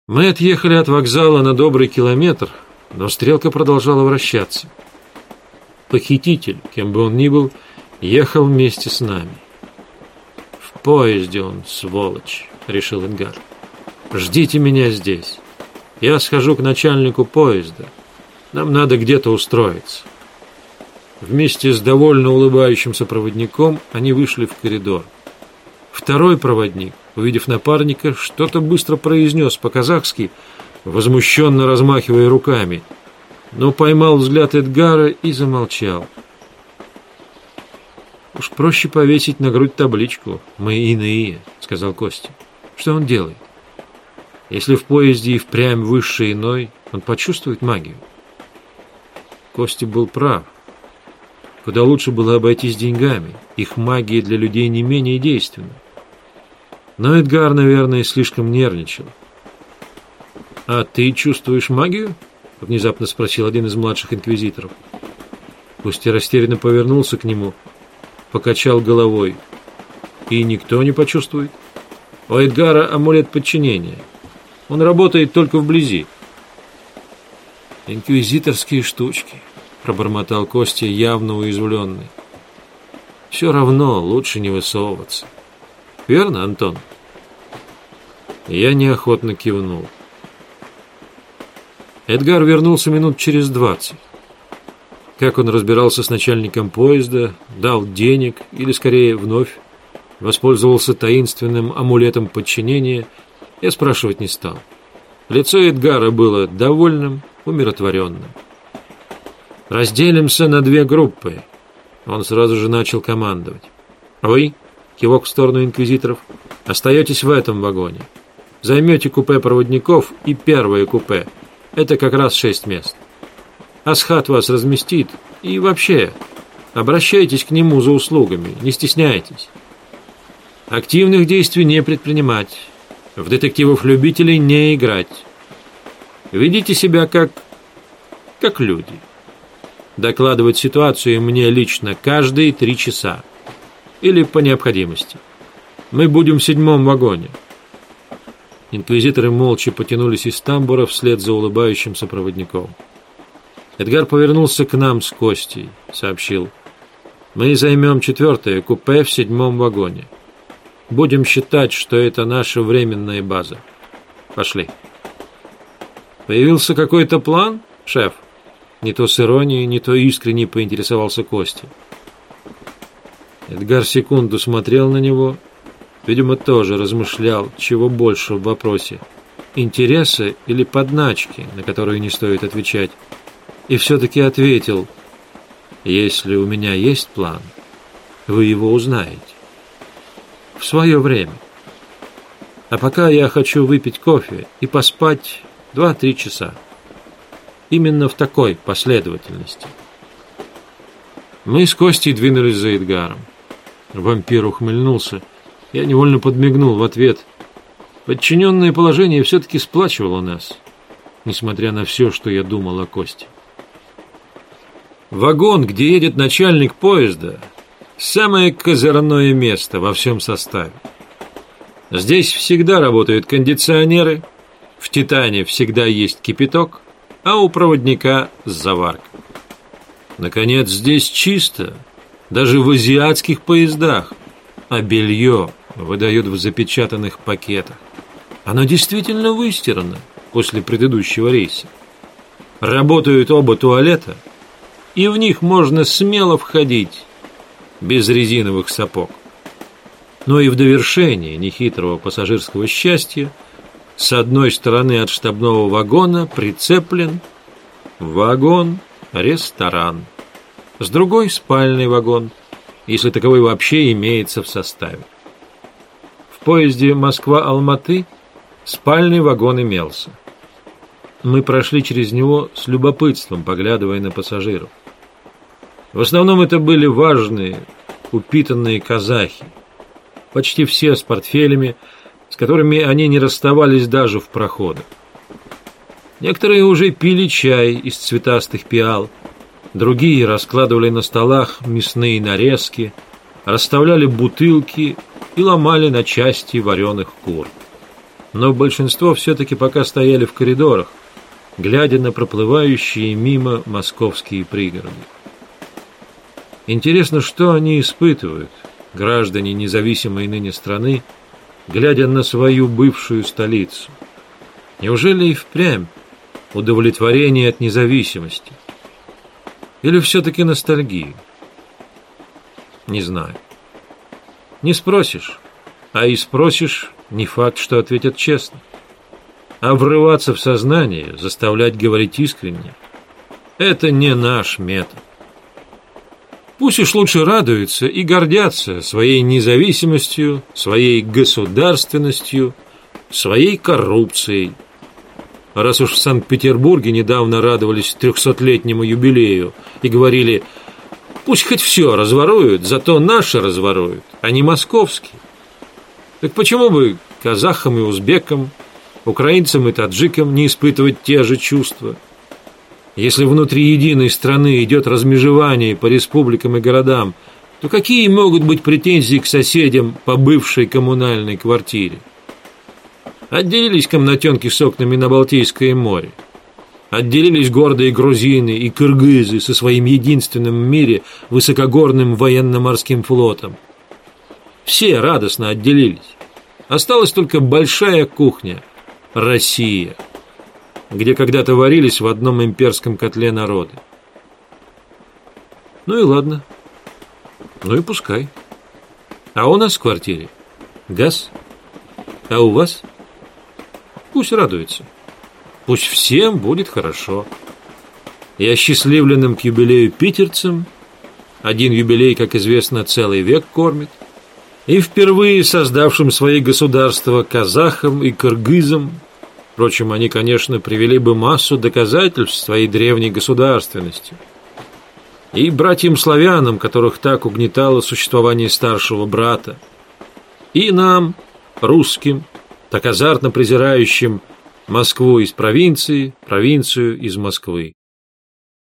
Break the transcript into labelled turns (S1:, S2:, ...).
S1: Мы отъехали от вокзала на добрый километр, но стрелка продолжала вращаться. Похититель, кем бы он ни был, ехал вместе с нами. «В поезде он, сволочь», — решил Эдгар. «Ждите меня здесь. Я схожу к начальнику поезда. Нам надо где-то устроиться». Вместе с довольно улыбающимся проводником они вышли в коридор. Второй проводник, увидев напарника, что-то быстро произнес по-казахски, возмущенно размахивая руками, но поймал взгляд Эдгара и замолчал. «Уж проще повесить на грудь табличку «Мы иные», — сказал Костя. «Что он делает? Если в поезде и впрямь высший иной, он почувствует магию». Костя был прав. Куда лучше было обойтись деньгами. Их магия для людей не менее действенна. Но Эдгар, наверное, слишком нервничал. «А ты чувствуешь магию?» — внезапно спросил один из младших инквизиторов. Костя растерянно повернулся к нему, покачал головой. «И никто не почувствует? У Эдгара амулет подчинения. Он работает только вблизи». «Инквизиторские штучки», — пробормотал Костя, явно уязвленный. «Все равно лучше не высовываться. Верно, Антон?» Я неохотно кивнул. Эдгар вернулся минут через 20. Как он разбирался с начальником поезда, дал денег, или скорее вновь воспользовался таинственным амулетом подчинения, я спрашивать не стал. Лицо Эдгара было довольным, умиротворенным. «Разделимся на 2 группы», — он сразу же начал командовать. «Вы», — кивок в сторону инквизиторов, — «остаетесь в этом вагоне. Займете купе проводников и первое купе. Это как раз 6 мест. Асхат вас разместит. И вообще, обращайтесь к нему за услугами, не стесняйтесь. Активных действий не предпринимать. В детективов-любителей не играть. Ведите себя как люди. Докладывать ситуацию мне лично каждые 3 часа. Или по необходимости. Мы будем в 7-м вагоне». Инквизиторы молча потянулись из тамбура вслед за улыбающимся проводником. Эдгар повернулся к нам с Костей, сообщил: «Мы займем 4-е купе в 7-м вагоне. Будем считать, что это наша временная база. Пошли». «Появился какой-то план, шеф?» Не то с иронией, не то искренне поинтересовался Костя. Эдгар секунду смотрел на него, видимо, тоже размышлял, чего больше в вопросе: интересы или подначки, на которые не стоит отвечать, и все-таки ответил: «Если у меня есть план, вы его узнаете. В свое время. А пока я хочу выпить кофе и поспать 2-3 часа. Именно в такой последовательности». Мы с Костей двинулись за Эдгаром. Вампир ухмыльнулся. Я невольно подмигнул в ответ. Подчиненное положение все-таки сплачивало нас, несмотря на все, что я думал о Косте. Вагон, где едет начальник поезда, самое козырное место во всем составе. Здесь всегда работают кондиционеры, в «Титане» всегда есть кипяток, а у проводника заварка. Наконец, здесь чисто, даже в азиатских поездах, а белье выдают в запечатанных пакетах. Оно действительно выстирано после предыдущего рейса. Работают оба туалета, и в них можно смело входить без резиновых сапог. Но и в довершение нехитрого пассажирского счастья с одной стороны от штабного вагона прицеплен вагон-ресторан, с другой — спальный вагон, если таковой вообще имеется в составе. В поезде Москва-Алматы спальный вагон имелся. Мы прошли через него с любопытством, поглядывая на пассажиров. В основном это были важные, упитанные казахи, почти все с портфелями, с которыми они не расставались даже в проходах. Некоторые уже пили чай из цветастых пиал, другие раскладывали на столах мясные нарезки, расставляли бутылки и ломали на части вареных кур. но большинство все-таки пока стояли в коридорах, глядя на проплывающие мимо московские пригороды. Интересно, что они испытывают, граждане независимой ныне страны, глядя на свою бывшую столицу. Неужели и впрямь удовлетворение от независимости? Или все-таки ностальгию? Не знаю. Не спросишь, а и спросишь, не факт, что ответят честно. А врываться в сознание, заставлять говорить искренне – это не наш метод. Пусть уж лучше радуются и гордятся своей независимостью, своей государственностью, своей коррупцией. Раз уж в Санкт-Петербурге недавно радовались 300-летнему юбилею и говорили: пусть хоть все разворуют, зато наши разворуют, а не московские. Так почему бы казахам и узбекам, украинцам и таджикам не испытывать те же чувства? Если внутри единой страны идет размежевание по республикам и городам, то какие могут быть претензии к соседям по бывшей коммунальной квартире? Отделились комнатенки с окнами на Балтийское море. Отделились гордые грузины и кыргызы со своим единственным в мире высокогорным военно-морским флотом. Все радостно отделились. Осталась только большая кухня – Россия, где когда-то варились в одном имперском котле народы. Ну и ладно. Ну и пускай. А у нас в квартире газ. А у вас? Пусть радуется. Пусть всем будет хорошо. И осчастливленным к юбилею питерцам, один юбилей, как известно, целый век кормит, и впервые создавшим свои государства казахам и кыргызам. Впрочем, они, конечно, привели бы массу доказательств своей древней государственности. И братьям-славянам, которых так угнетало существование старшего брата. И нам, русским, так азартно презирающим Москву из провинции, провинцию из Москвы.